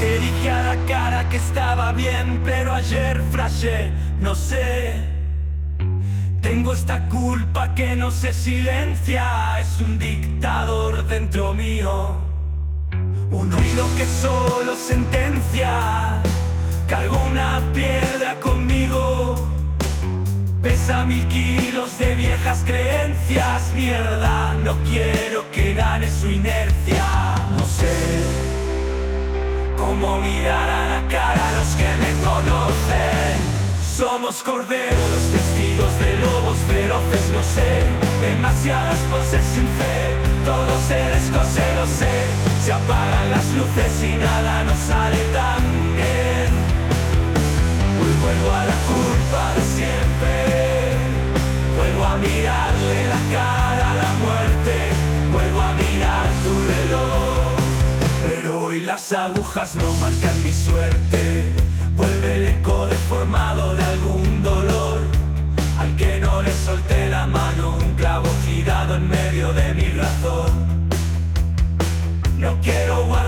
Te dije a la cara que estaba bien, pero ayer flashé, no sé. Tengo esta culpa que no se silencia, es un dictador dentro mío. Un oído que solo sentencia, cargo una piedra conmigo. Pesa 1000 kilos de viejas creencias, mierda, no quiero que gane su inercia. No sé cómo mirar a la cara a los que me conocen. Somos corderos, testigos de lobos feroces, lo sé. Demasiadas voces sin fe, todo se descose, lo sé. Se apagan las luces y nada nos sale tan bien. Hoy vuelvo a la culpa de siempre. Vuelvo a mirarle la cara a la muerte. Vuelvo a mirar tu reloj. Pero hoy las agujas no marcan mi suerte. Vuelve el eco deformado de algún dolor, al que no le solté la mano, un clavo girado en medio de mi razón. No quiero guardar